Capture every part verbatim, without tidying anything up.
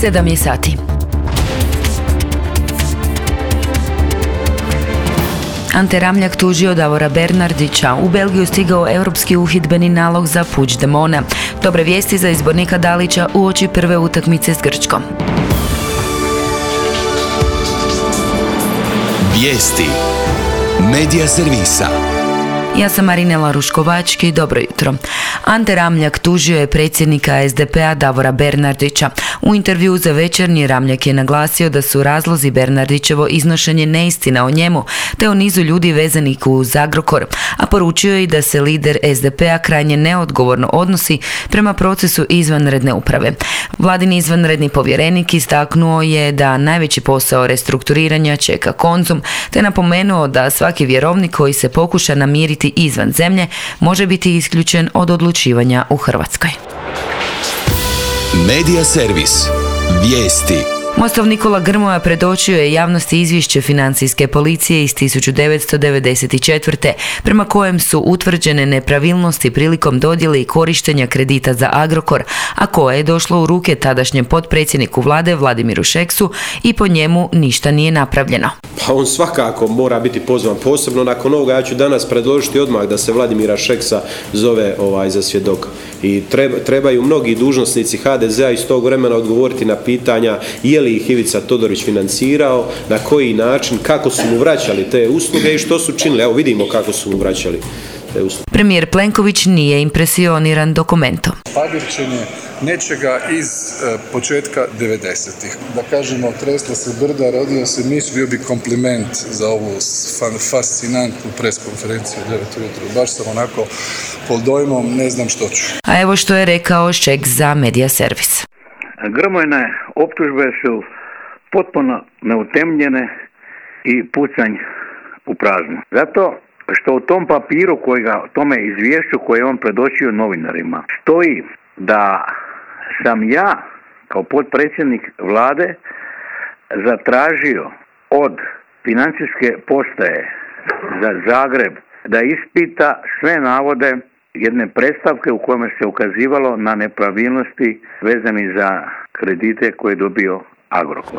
Sedam je sati. Ante Ramljak tužio Davora Bernardića. U Belgiju stigao europski uhidbeni nalog za Puigdemona. Dobre vijesti za izbornika Dalića uoči prve utakmice s Grčkom. Vijesti Medija servisa. Ja sam Marinela Ruškovački, dobro jutro. Ante Ramljak tužio je predsjednika es de pe a Davora Bernardića. U intervjuu za Večernji Ramljak je naglasio da su razlozi Bernardićevo iznošenje neistina o njemu, te o nizu ljudi vezanih uz Agrokor, a poručio je i da se lider es de pe a krajnje neodgovorno odnosi prema procesu izvanredne uprave. Vladin izvanredni povjerenik istaknuo je da najveći posao restrukturiranja čeka Konzum, te napomenuo da svaki vjerovnik koji se pokuša namiriti izvan zemlje može biti isključen od odlučivanja u Hrvatskoj. Medija servis. Vijesti. Mostov Nikola Grmoja predočio je javnosti izvješće financijske policije iz tisuću devetsto devedeset četvrte. prema kojem su utvrđene nepravilnosti prilikom dodjele i korištenja kredita za Agrokor, a koje je došlo u ruke tadašnjem potpredsjedniku vlade Vladimiru Šeksu i po njemu ništa nije napravljeno. Pa on svakako mora biti pozvan, posebno nakon ovoga. Ja ću danas predložiti odmah da se Vladimira Šeksa zove ovaj za svjedoka. I treba, trebaju mnogi dužnosnici ha de ze a iz tog vremena odgovoriti na pitanja je li ih Ivica Todorić financirao, na koji način, kako su mu vraćali te usluge i što su činili. Evo vidimo kako su mu vraćali te usluge. Premijer Plenković nije impresioniran dokumentom. Padirčenje nečega iz e, početka devedesetih. Da kažemo, tresla se brda, rodio se miš, bio bi kompliment za ovu fan, fascinantnu preskonferenciju u devet ujutro. Baš sam onako pod dojmom, ne znam što ću. A evo što je rekao Šeks za Medija servis. Grmojne optužbe su potpuno neutemeljene i pucanj u prazno. Zato što u tom papiru, kojega, tome izvješću koje je on predočio novinarima, stoji da sam ja kao potpredsjednik vlade zatražio od financijske postaje za Zagreb da ispita sve navode jedne predstavke u kojoj se ukazivalo na nepravilnosti vezani za kredite koje je dobio Agrokor.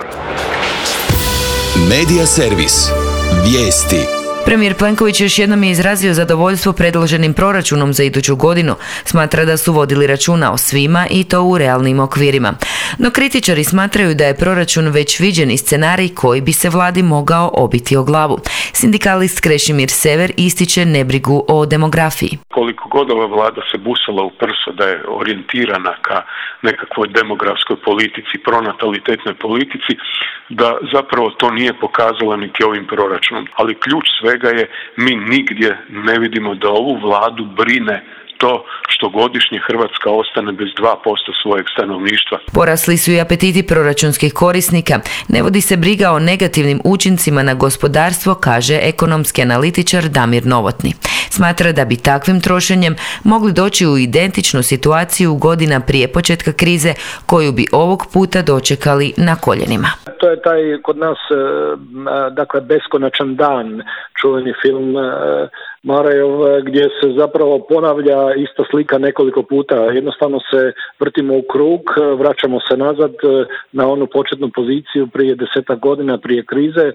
Medija servis. Vijesti. Premijer Plenković još jednom je izrazio zadovoljstvo predloženim proračunom za iduću godinu. Smatra da su vodili računa o svima i to u realnim okvirima. No kritičari smatraju da je proračun već viđeni scenarij koji bi se vladi mogao obiti o glavu. Sindikalist Krešimir Sever ističe nebrigu o demografiji. Koliko god ova vlada se busala u prso da je orijentirana ka nekakvoj demografskoj politici, pronatalitetnoj politici, da zapravo to nije pokazala niti ovim proračunom. Ali ključ svega je, mi nigdje ne vidimo da ovu vladu brine to što godišnje Hrvatska ostane bez dva posto svojeg stanovništva. Porasli su i apetiti proračunskih korisnika. Ne vodi se briga o negativnim učincima na gospodarstvo, kaže ekonomski analitičar Damir Novotni. Smatra da bi takvim trošenjem mogli doći u identičnu situaciju godina prije početka krize, koju bi ovog puta dočekali na koljenima. To je taj kod nas, dakle, beskonačan dan, čuveni film Marajov, gdje se zapravo ponavlja ista slika nekoliko puta. Jednostavno se vrtimo u krug, vraćamo se nazad na onu početnu poziciju prije desetak godina, prije krize,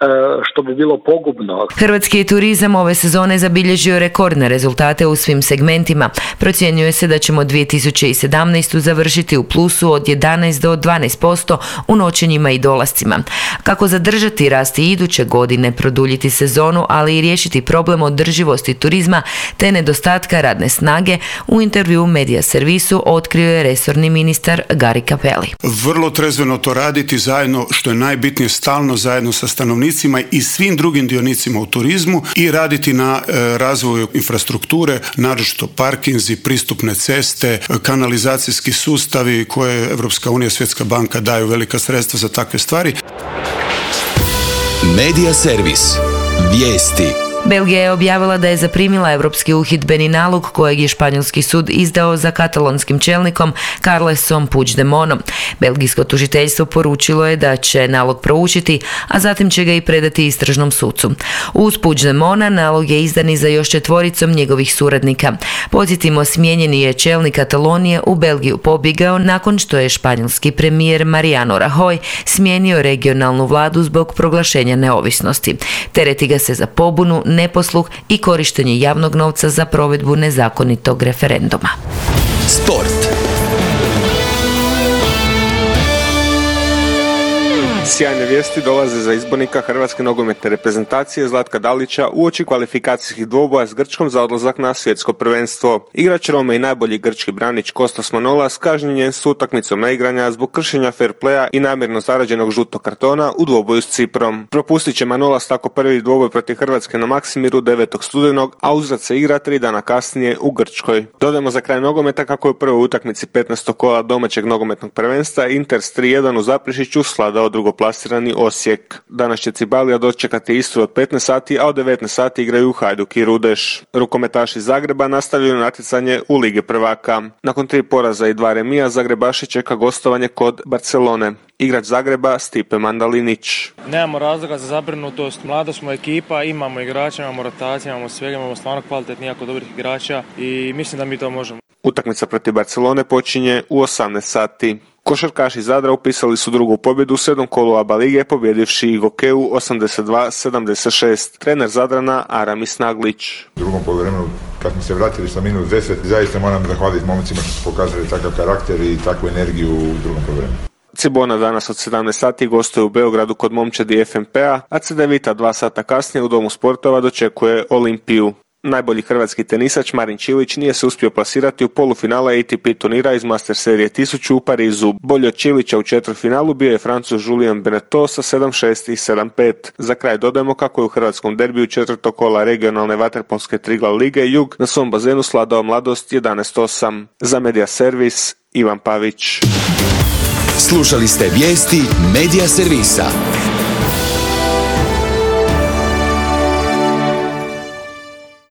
što bi bilo pogubno. Hrvatski turizam ove sezone zabilježio rekordne rezultate u svim segmentima. Procjenjuje se da ćemo dvije tisuće sedamnaestu. završiti u plusu od jedanaest do dvanaest posto u noćenjima i dolascima. Kako zadržati rast i iduće godine, produljiti sezonu, ali i riješiti problem održivosti turizma te nedostatka radne snage, u intervjuu Medija servisu otkrio je resorni ministar Gari Cappelli. Vrlo trezveno to raditi zajedno, što je najbitnije, stalno zajedno sa stanovnicima i svim drugim dionicima u turizmu i raditi na e, razvoju infrastrukture, naročito parkinzi, pristupne ceste, kanalizacijski sustavi koje Europska unija, Svjetska banka daju velika sredstva za takve stvari. Medija servis. Vijesti. Belgija je objavila da je zaprimila europski uhidbeni nalog kojeg je španjolski sud izdao za katalonskim čelnikom Carlesom Puigdemontom. Belgijsko tužiteljstvo poručilo je da će nalog proučiti, a zatim će ga i predati istražnom sucu. Uz Puigdemonta nalog je izdan i za još četvoricom njegovih suradnika. Podsjetimo, smijenjeni je čelnik Katalonije u Belgiju pobjegao nakon što je španjolski premijer Mariano Rajoy smijenio regionalnu vladu zbog proglašenja neovisnosti. Tereti ga se za pobunu, neposluh i korištenje javnog novca za provedbu nezakonitog referenduma. Sport. Sjajne vijesti dolaze za izbornika Hrvatske nogometne reprezentacije Zlatka Dalića uoči kvalifikacijskih dvoboja s Grčkom za odlazak na svjetsko prvenstvo. Igrač Rome i najbolji grčki branič Kostas Manolas kažnjen je s utakmicom neigranja zbog kršenja fair playa i namjerno zarađenog žutog kartona u dvoboju s Ciprom. Propustit će Manolas tako prvi dvoboj protiv Hrvatske na Maksimiru devetog studenog, a uzvrat se igra tri dana kasnije u Grčkoj. Dodajmo za kraj nogometa kako je u prvoj utakmici petnaestog kola domaćeg nogometnog prvenstva Inter s tri jedan u Zaprešiću svladao drugoplasirani Osijek. Danas će Cibalija dočekati Istru od petnaest sati, a od devetnaest sati igraju Hajduk i Rudeš. Rukometaši Zagreba nastavljaju natjecanje u Ligi prvaka. Nakon tri poraza i dva remija Zagrebaši čeka gostovanje kod Barcelone. Igrač Zagreba Stipe Mandalinić. Nemamo razloga za zabrinutost, mlada smo ekipa, imamo igrača, imamo rotaciju, imamo svega, imamo stvarno kvalitetnih, jako dobrih igrača i mislim da mi to možemo. Utakmica protiv Barcelone počinje u osamnaest sati. Košarkaši Zadra upisali su drugu pobjedu u sedmom kolu A B A lige pobjedivši Igokeu osamdeset dva sedamdeset šest. Trener Zadrana Aramis Naglić. U drugom poluvremenu kad smo se vratili sa minus deset, zaista moram zahvaliti momcima što su pokazali takav karakter i takvu energiju u drugom poluvremenu. Cibona danas od sedamnaest sati gostuje u Beogradu kod momčadi F M P-a, a Cedevita dva sata kasnije u Domu sportova dočekuje Olimpiju. Najbolji hrvatski tenisač Marin Čilić nije se uspio plasirati u polufinale A T P turnira iz Master serije tisuću u Parizu. Bolji od Čilića u četvrtfinalu bio je Francuz Julien Beneteau sa sedam šest i sedam pet. Za kraj dodajemo kako je u hrvatskom derbiju četvrtog kola regionalne vaterpolske Triglav lige Jug na svom bazenu sladao Mladost jedanaest osam. Za Media Servis Ivan Pavić. Slušali ste vijesti Media Servisa.